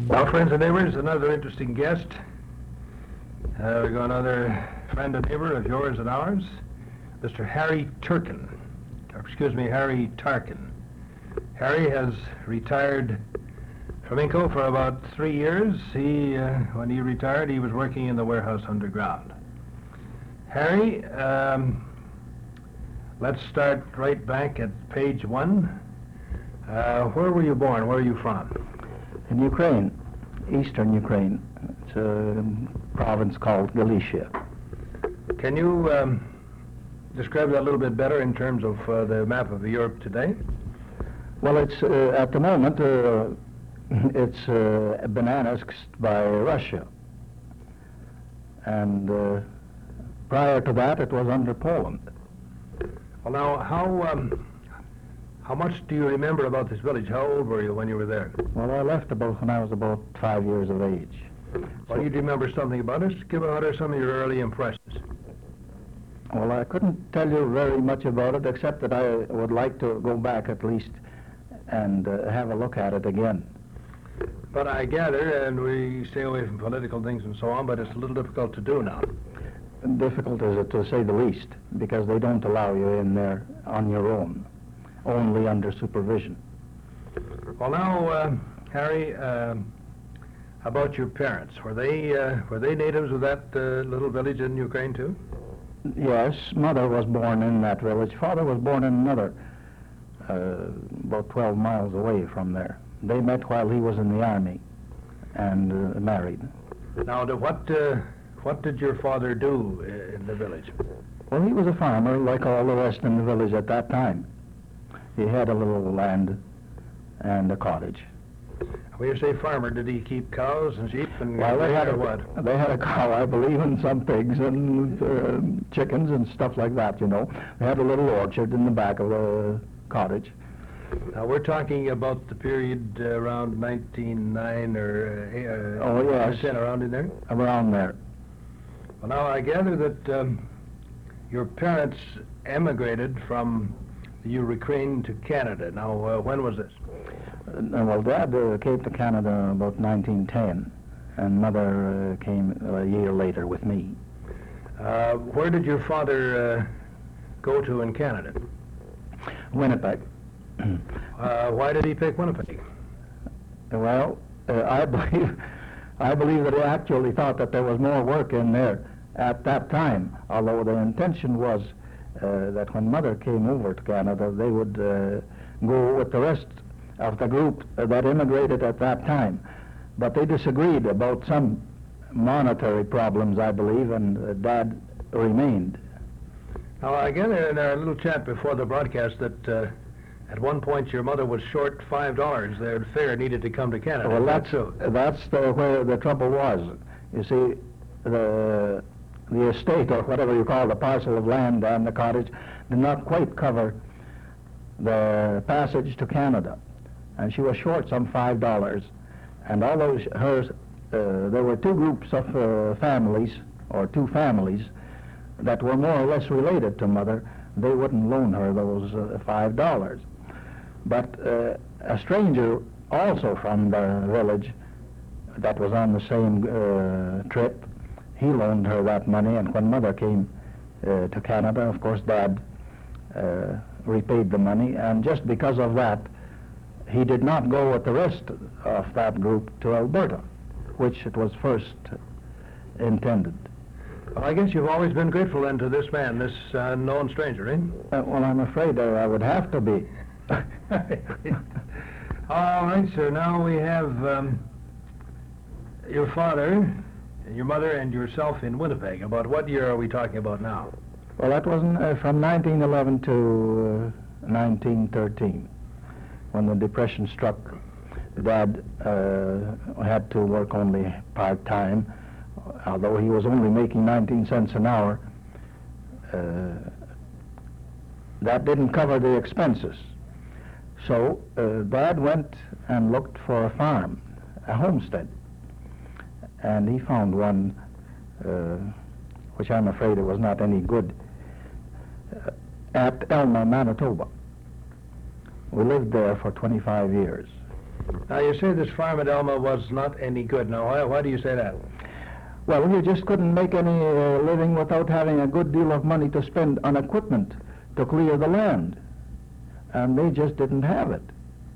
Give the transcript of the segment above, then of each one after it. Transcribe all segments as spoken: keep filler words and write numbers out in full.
Well, friends and neighbors, another interesting guest. Uh, we got another friend and neighbor of yours and ours, Mister Harry Turkin. Or, excuse me, Harry Tarkin. Harry has retired from Inco for about three years. He, uh, when he retired, he was working in the warehouse underground. Harry, um, let's start right back at page one. Uh, where were you born? Where are you from? In Ukraine, eastern Ukraine. It's a province called Galicia. Can you um, describe that a little bit better in terms of uh, the map of Europe today? Well, it's uh, at the moment uh, it's uh, bananas by Russia, and uh, prior to that it was under Poland. Well, now how um, how much do you remember about this village? How old were you when you were there? Well, I left about when I was about five years of age. Well, so, you remember something about us? Give out some of your early impressions. Well, I couldn't tell you very much about it, except that I would like to go back at least and uh, have a look at it again. But I gather, and we stay away from political things and so on, but it's a little difficult to do now. Difficult is it, to say the least, because they don't allow you in there on your own, only under supervision. Well, now, uh, Harry, uh, how about your parents? Were they uh, were they natives of that uh, little village in Ukraine too? Yes, mother was born in that village. Father was born in another, uh, about twelve miles away from there. They met while he was in the army and uh, married. Now, to what uh, what did your father do in the village? Well, he was a farmer, like all the rest in the village at that time. He had a little land and a cottage. When you say farmer, did he keep cows and sheep and well, they had or a, what? They had a cow, I believe, and some pigs and uh, chickens and stuff like that, you know. They had a little orchard in the back of the cottage. Now, we're talking about the period uh, around nineteen oh nine or uh, oh, yes. ten, around in there? Around there. Well, now, I gather that um, your parents emigrated from the Ukraine to Canada. Now, uh, when was this? Uh, well, Dad uh, came to Canada about nineteen ten, and Mother uh, came a year later with me. Uh, where did your father uh, go to in Canada? Winnipeg. uh, why did he pick Winnipeg? Well, uh, I believe I believe that he actually thought that there was more work in there at that time, although the intention was uh, that when Mother came over to Canada, they would uh, go with the rest of the group that immigrated at that time. But they disagreed about some monetary problems, I believe, and uh, Dad remained. Now, I gather in our little chat before the broadcast that uh, at one point your mother was short five dollars. Their fare needed to come to Canada. Well, that's so. That's the, where the trouble was. You see, the the estate, or whatever you call the parcel of land and the cottage, did not quite cover the passage to Canada, and she was short some five dollars. And although hers, uh, there were two groups of uh, families, or two families, that were more or less related to Mother, they wouldn't loan her those uh, five dollars. But uh, a stranger also from the village that was on the same uh, trip, he loaned her that money, and when Mother came uh, to Canada, of course, Dad uh, repaid the money, and just because of that, he did not go with the rest of that group to Alberta, which it was first intended. Well, I guess you've always been grateful then to this man, this uh, known stranger, eh? Uh, well, I'm afraid uh, I would have to be. All right, sir. Now we have um, your father, your mother, and yourself in Winnipeg. About what year are we talking about now? Well, that was uh, from nineteen eleven to uh, nineteen thirteen, when the Depression struck. Dad uh, had to work only part-time, although he was only making nineteen cents an hour. Uh, that didn't cover the expenses. So uh, Dad went and looked for a farm, a homestead, and he found one, uh, which I'm afraid it was not any good, uh, at Elma, Manitoba. We lived there for twenty-five years. Now, you say this farm at Elma was not any good. Now, why, why do you say that? Well, you just couldn't make any uh, living without having a good deal of money to spend on equipment to clear the land. And they just didn't have it.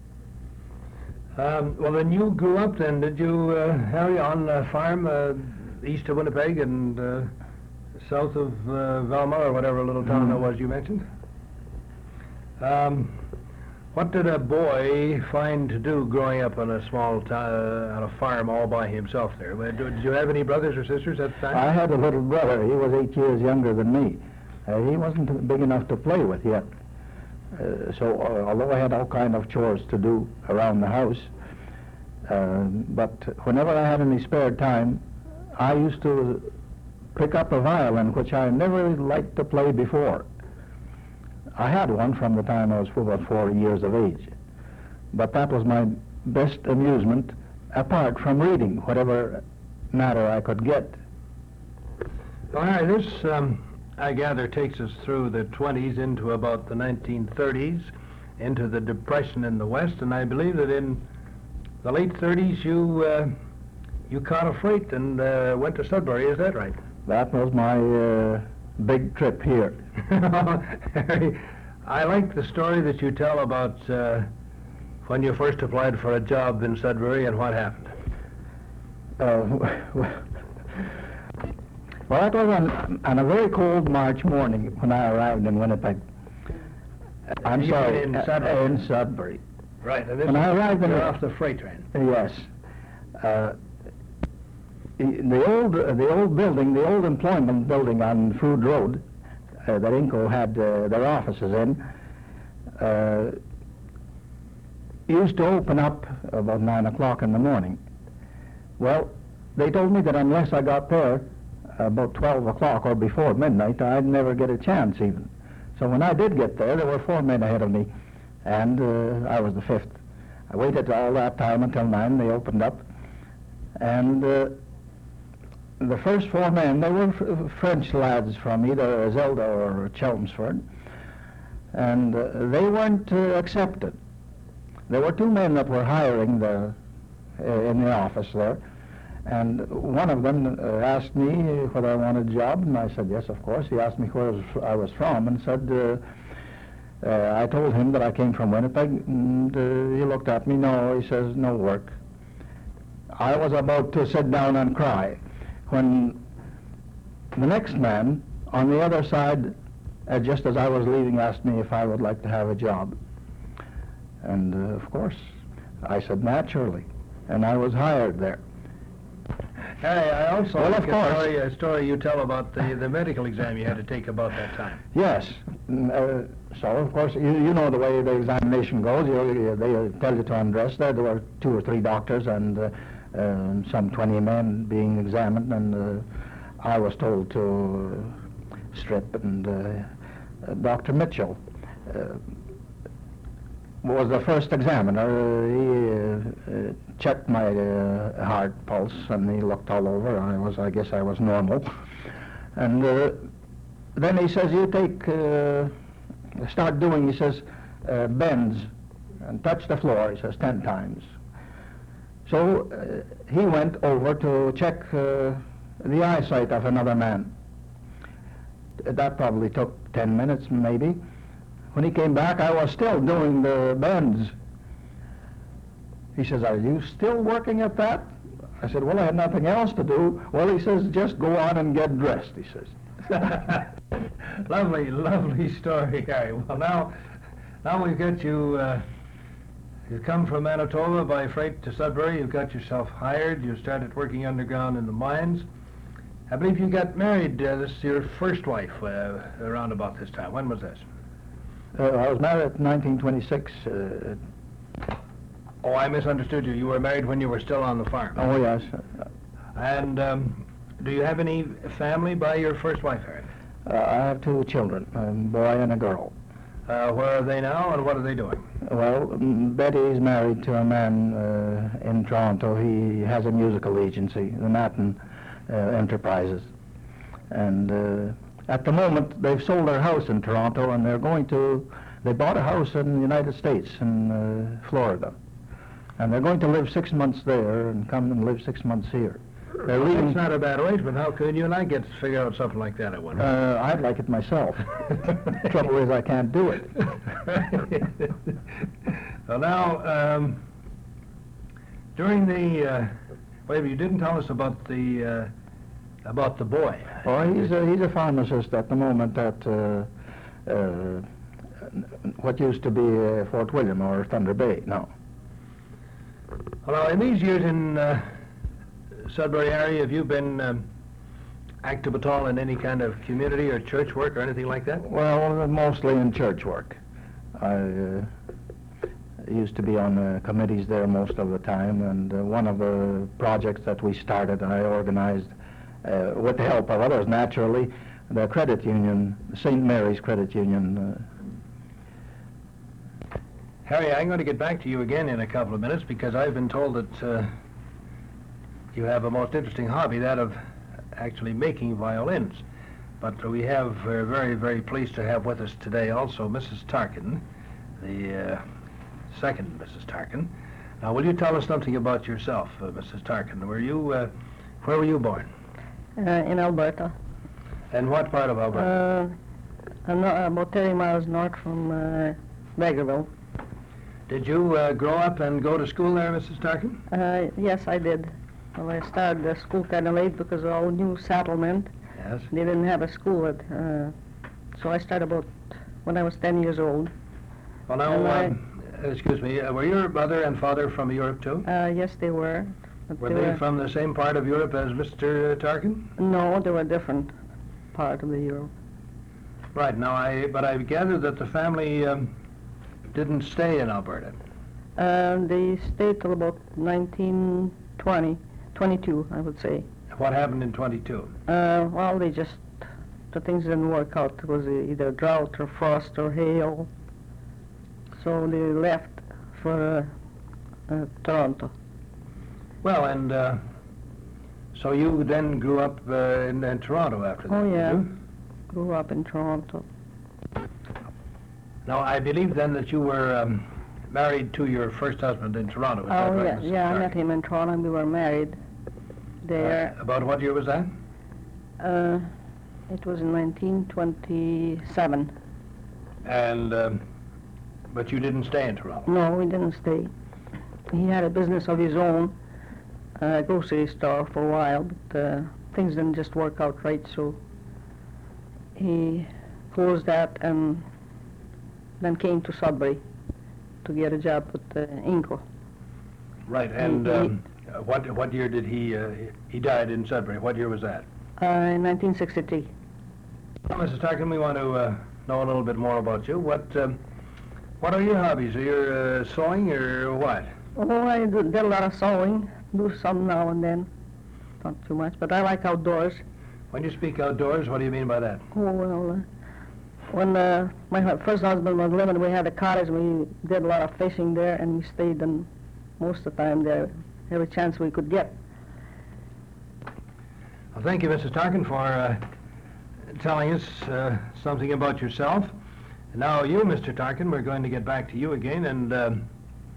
Um, well, when you grew up then, did you, uh, Harry, on a farm uh, east of Winnipeg and uh, south of uh, Velma, or whatever little town Mhm. it was you mentioned? Um, what did a boy find to do growing up on a small town, uh, on a farm all by himself there? Well, Did you have any brothers or sisters at the time? I had a little brother. He was eight years younger than me. Uh, he wasn't big enough to play with yet. Uh, so uh, although I had all kind of chores to do around the house, uh, but whenever I had any spare time, I used to pick up a violin, which I never liked to play before. I had one from the time I was about four years of age, but that was my best amusement, apart from reading whatever matter I could get. All right, this, um, I gather, takes us through the twenties into about the nineteen thirties, into the Depression in the West, and I believe that in the late thirties you uh, you caught a freight and uh, went to Sudbury. Is that right? That was my uh, big trip here. Harry, I like the story that you tell about uh, when you first applied for a job in Sudbury and what happened. Uh, well, it was on, on a very cold March morning when I arrived in Winnipeg. I'm You sorry, mean in uh, Sudbury? in Sudbury. Right, and this When I arrived in you're the- off the freight train. Yes. Uh, the, the old uh, the old building, the old employment building on Food Road uh, that Inco had uh, their offices in, uh, used to open up about nine o'clock in the morning. Well, they told me that unless I got there about twelve o'clock or before midnight, I'd never get a chance even. So when I did get there, there were four men ahead of me, and uh, I was the fifth. I waited all that time until nine. They opened up, and uh, the first four men, they were f French lads from either Zelda or Chelmsford, and uh, they weren't uh, accepted. There were two men that were hiring the uh, in the office there, and one of them uh, asked me whether I wanted a job, and I said yes, of course. He asked me where I was from, and said. Uh, Uh, I told him that I came from Winnipeg, and uh, he looked at me. No, he says, no work. I was about to sit down and cry when the next man on the other side, uh, just as I was leaving, asked me if I would like to have a job. And uh, of course, I said naturally, and I was hired there. Hey, I also Well, like of a course. story, a story you tell about the, the medical exam you had to take about that time. Yes. Mm, Uh, so, of course, you, you know the way the examination goes. You, you, they tell you to undress there. There were two or three doctors and uh, um, some twenty men being examined, and uh, I was told to uh, strip, and uh, uh, Doctor Mitchell uh, was the first examiner. Uh, he uh, uh, checked my uh, heart pulse, and he looked all over. I was, I guess I was normal. And uh, then he says, you take, uh, start doing, he says, uh, bends and touch the floor, he says, ten times. So uh, he went over to check uh, the eyesight of another man. That probably took ten minutes, maybe. When he came back, I was still doing the bends. He says, are you still working at that? I said, well, I had nothing else to do. Well, he says, just go on and get dressed, he says. Lovely, lovely story, Harry. Well, now, now we've got you, uh, you've come from Manitoba by freight to Sudbury. You've got yourself hired. You started working underground in the mines. I believe you got married, uh, this is your first wife, uh, around about this time. When was this? Uh, I was married in nineteen twenty-six. Uh, Oh, I misunderstood you. You were married when you were still on the farm. oh, yes. And um, do you have any family by your first wife, Harry? Uh, I have two children, a boy and a girl. Uh, where are they now, and what are they doing? Well, mm, Betty is married to a man uh, in Toronto. He has a musical agency, the Matin uh, Enterprises. And uh, at the moment, they've sold their house in Toronto, and they're going to, they bought a house in the United States, in uh, Florida. And they're going to live six months there and come and live six months here. They're Well, leaving. that's not a bad arrangement. How could you and I get to figure out something like that, I wonder? Uh, I'd like it myself. Trouble is I can't do it. Well, now, um, during the, uh, wait, you didn't tell us about the, uh, about the boy. Oh, he's a, he's a pharmacist at the moment at uh, uh, what used to be uh, Fort William or Thunder Bay now. Well, now, in these years in uh, Sudbury area, have you been um, active at all in any kind of community or church work or anything like that? Well, mostly in church work. I uh, used to be on uh, committees there most of the time, and uh, one of the projects that we started, I organized uh, with the help of others, naturally, the credit union, Saint Mary's Credit Union. Uh, Harry, I'm going to get back to you again in a couple of minutes because I've been told that uh, you have a most interesting hobby, that of actually making violins. But we have, we're very, very pleased to have with us today also Missus Tarkin, the uh, second Missus Tarkin. Now, will you tell us something about yourself, uh, Missus Tarkin? Were you, uh, where were you born? Uh, in Alberta. And what part of Alberta? Uh, I'm not, about thirty miles north from uh, Vegreville. Did you uh, grow up and go to school there, Missus Tarkin? Uh, yes, I did. Well, I started the school kind of late because of all new settlement. Yes. They didn't have a school. At, uh, so I started about when I was ten years old. Well, now, And I- um, excuse me, uh, were your mother and father from Europe, too? Uh, yes, they were. But Were they from the same part of Europe as Mister Tarkin? No, they were different part of the Europe. Right, now, I, but I gather that the family um, didn't stay in Alberta. Uh, they stayed till about nineteen twenty, twenty-two, I would say. What happened in twenty-two? Uh, well, they just, the things didn't work out. It was either drought or frost or hail. So they left for uh, uh, Toronto. Well, and uh, so you then grew up uh, in, in Toronto after that, Oh, did yeah. you? Grew up in Toronto. Now, I believe then that you were um, married to your first husband in Toronto, is that Oh, right, yeah, Missus yeah, I Tarkin? met him in Toronto and we were married there. Uh, about what year was that? Uh, it was in nineteen twenty-seven. And, um, but you didn't stay in Toronto? No, we didn't stay. He had a business of his own, a grocery store for a while, but uh, things didn't just work out right, so he closed that and then came to Sudbury to get a job with uh, Inco. Right, and he- um, uh, what what year did he, uh, he died in Sudbury? What year was that? Uh, in nineteen sixty-three. Well, Missus Tarkin, we want to uh, know a little bit more about you. What um, what are your hobbies? Are you uh, sewing or what? Oh, I do- did a lot of sewing, do some now and then, not too much, but I like outdoors. When you speak outdoors, what do you mean by that? Oh, well, uh, when uh, my hu- first husband was living, we had a cottage, we did a lot of fishing there, and we stayed in most of the time there, every chance we could get. Well, thank you, Missus Tarkin, for uh, telling us uh, something about yourself. And now you, Mister Tarkin, we're going to get back to you again, and um,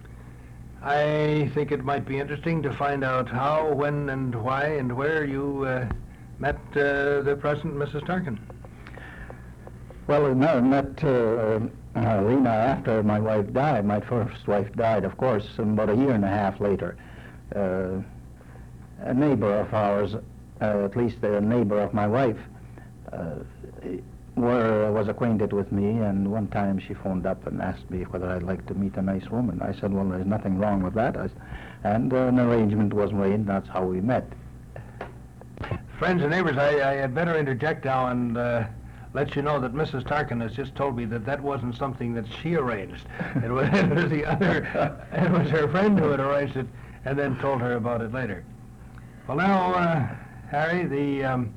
I think it might be interesting to find out how, when, and why, and where you uh, met uh, the present Missus Tarkin. Well, I met- met uh, uh, Lena after my wife died. My first wife died, of course, about a year and a half later. Uh, a neighbor of ours, uh, at least a neighbor of my wife, uh, were, was acquainted with me, and one time she phoned up and asked me whether I'd like to meet a nice woman. I said, well, there's nothing wrong with that. I s and uh, an arrangement was made, and that's how we met. Friends and neighbors, I, I had better interject now and uh, let you know that Missus Tarkin has just told me that that wasn't something that she arranged. It was, it was the other, it was her friend who had arranged it and then told her about it later. Well, now, uh, Harry, the, um,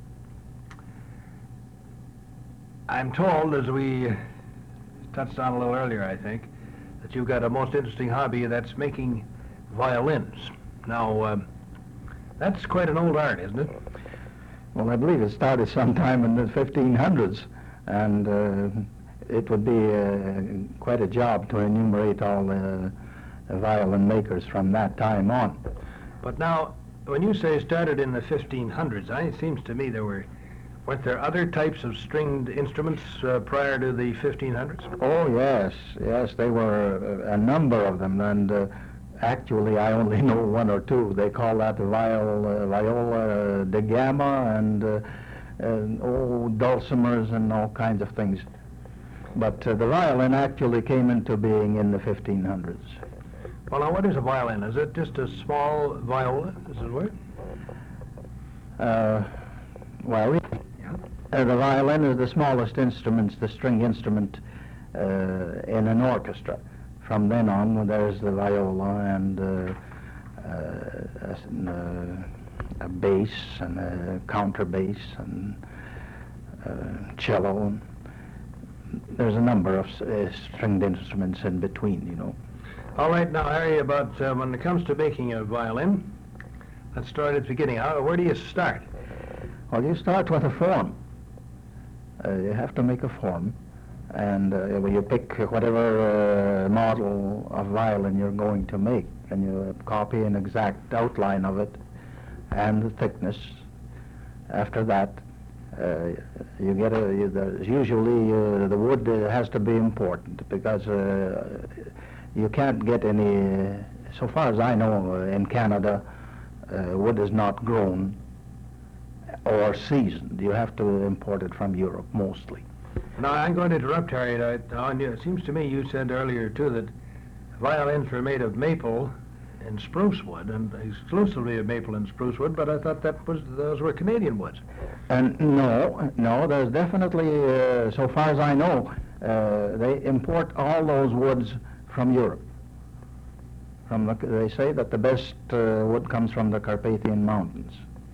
I'm told, as we touched on a little earlier, I think, that you've got a most interesting hobby, that's making violins. Now, um, that's quite an old art, isn't it? Well, I believe it started sometime in the fifteen hundreds, and uh, it would be uh, quite a job to enumerate all the violin makers from that time on. But now, when you say started in the fifteen hundreds, I, it seems to me there were, weren't there other types of stringed instruments uh, prior to the fifteen hundreds? Oh, yes, yes, there were a, a number of them, and uh, actually I only know one or two. They call that the viol, uh, viola da gamba and, uh, and oh, dulcimers and all kinds of things. But uh, the violin actually came into being in the fifteen hundreds. Well, now, what is a violin? Is it just a small viola, is it word? Uh, well, Yeah. uh, the violin is the smallest instrument, the string instrument uh, in an orchestra. From then on, there's the viola and uh, uh, a, a bass and a counterbass and uh, cello. There's a number of uh, stringed instruments in between, you know. All right, now, Harry, about uh, when it comes to making a violin, let's start at the beginning. How, where do you start? Well, you start with a form. Uh, you have to make a form, and uh, well, you pick whatever uh, model of violin you're going to make, and you copy an exact outline of it and the thickness. After that, uh, you get a. You, the, usually, uh, the wood uh, has to be important because uh, you can't get any. Uh, so far as I know, uh, in Canada, uh, wood is not grown or seasoned. You have to import it from Europe mostly. Now, I'm going to interrupt, Harry. I, on you, it seems to me you said earlier, too, that violins were made of maple and spruce wood, and exclusively of maple and spruce wood, but I thought that was those were Canadian woods. And no, no, there's definitely, uh, so far as I know, uh, they import all those woods from Europe. From the, they say that the best uh, wood comes from the Carpathian Mountains.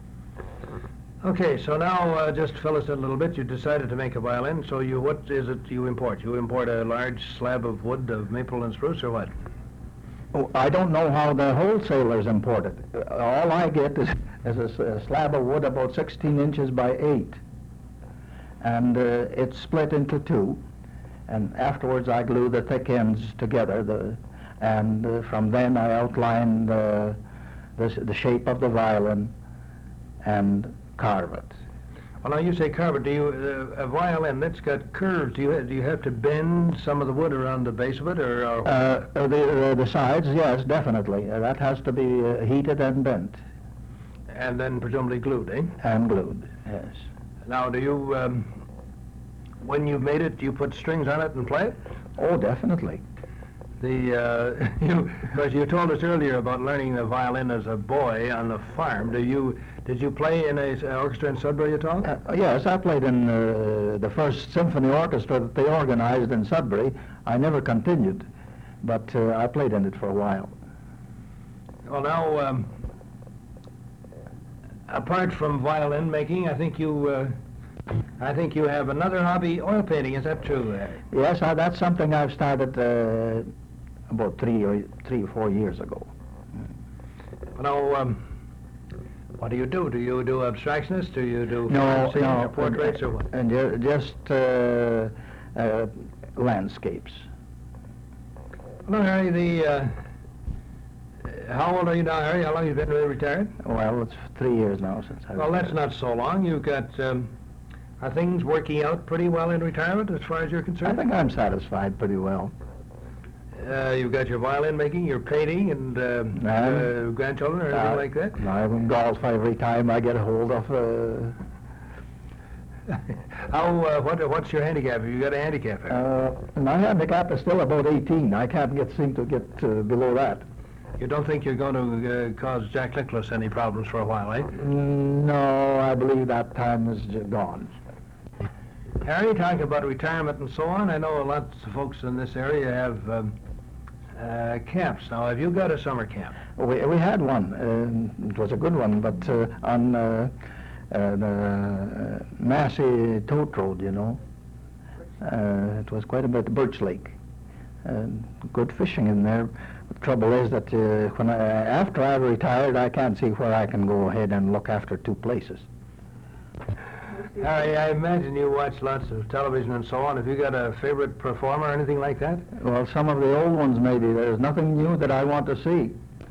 Okay, so now uh, just fill us in a little bit. You decided to make a violin, so you what is it you import? You import a large slab of wood of maple and spruce, or what? Oh, I don't know how the wholesalers import it. Uh, All I get is, is a, s- a slab of wood about sixteen inches by eight. And uh, it's split into two. And afterwards I glue the thick ends together. The, and uh, from then I outline the, the, s- the shape of the violin and carve it. Well, now you say carve it. Do you uh, a violin that's got curves? Do you do you have to bend some of the wood around the base of it, or? or Uh, uh, the, uh, the sides, yes, definitely. Uh, that has to be uh, heated and bent and then presumably glued, eh? and glued, yes. Now, do you um, when you've made it, do you put strings on it and play it? Oh, definitely. The uh, you because you told us earlier about learning the violin as a boy on the farm. Do you did you play in a s- orchestra in Sudbury at all? Uh, yes, I played in uh, the first symphony orchestra that they organized in Sudbury. I never continued, but uh, I played in it for a while. Well, now, um, apart from violin making, I think you uh, I think you have another hobby, oil painting. Is that true, Harry? Yes, I, that's something I've started uh, about three or three or four years ago. Now, um, what do you do? Do you do abstractionists? Do you do No, farm scenes no, or portraits or what? And ju- just uh, uh, landscapes. No, Harry. The uh, how old are you now, Harry? How long have you been retired? Well, it's three years now since I. Well, that's not so long. You've got um, are things working out pretty well in retirement as far as you're I concerned? think I'm satisfied pretty well. Uh, you've got your violin making, your painting, and uh, uh, grandchildren or anything Uh, like that? I golf every time I get a hold of. Uh, How? Uh, what? What's your handicap? Have you got a handicap, Harry? uh, my handicap is still about eighteen. I can't get seem to get uh, below that. You don't think you're going to uh, cause Jack Nicklaus any problems for a while, eh? Mm, No, I believe that time is j- gone. Harry, talking about retirement and so on, I know lots of folks in this area have um, uh, camps. Now, have you got a summer camp? We, we had one. Uh, it was a good one, but uh, on uh, uh, the Massey Tote Road, you know. Uh, it was quite a bit, Birch Lake. Uh, good fishing in there. The trouble is that uh, when I, after I retired, I can't see where I can go ahead and look after two places. Harry, I imagine you watch lots of television and so on. Have you got a favorite performer or anything like that? Well, some of the old ones maybe. There's nothing new that I want to see.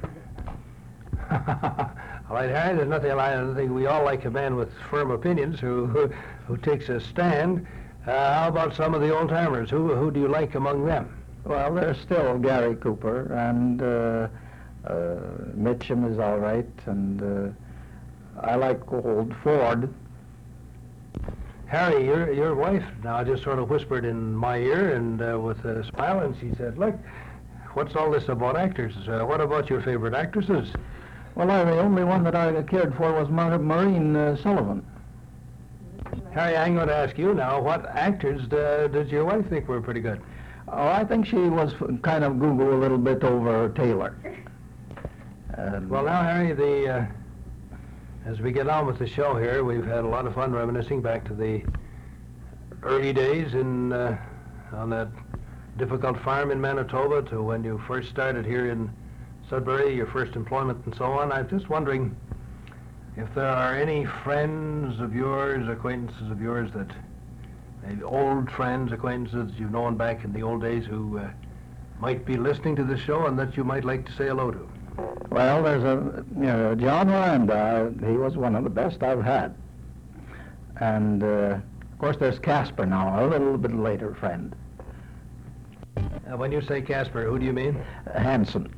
All right, Harry, there's nothing like I think we all like a man with firm opinions who who, who takes a stand. Uh, how about some of the old-timers? Who who do you like among them? Well, there's still Gary Cooper, and uh, uh, Mitchum is all right, and uh, I like old Ford. Harry, your your wife now just sort of whispered in my ear and uh, with a smile, and she said, "Look, what's all this about actors? Uh, what about your favorite actresses?" Well, I, the only one that I cared for was Mar- Maureen uh, Sullivan. Harry, I'm going to ask you now, what actors uh, did your wife think were pretty good? Oh, I think she was f- kind of Google a little bit over Taylor. Um, Well, now, Harry, the uh, as we get on with the show here, we've had a lot of fun reminiscing back to the early days in uh, on that difficult farm in Manitoba to when you first started here in Sudbury, your first employment and so on. I'm just wondering if there are any friends of yours, acquaintances of yours that, maybe old friends, acquaintances you've known back in the old days who uh, might be listening to the show and that you might like to say hello to. Well, there's a, you know, John Miranda, he was one of the best I've had. And, uh, of course, there's Casper now, a little bit later friend. Uh, when you say Casper, who do you mean? Uh, Hanson.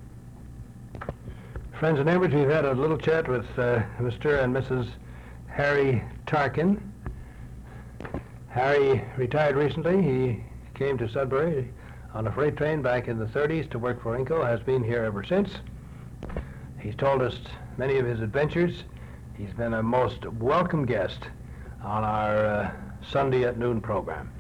Friends and neighbors, we've had a little chat with uh, Mister and Missus Harry Tarkin. Harry retired recently. He came to Sudbury on a freight train back in the thirties to work for Inco, has been here ever since. He's told us many of his adventures. He's been a most welcome guest on our uh, Sunday at noon program.